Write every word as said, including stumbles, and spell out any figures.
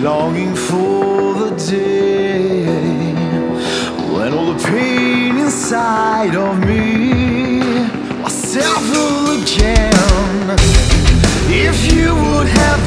longing for the day when all the pain inside of me was settled again. If you would have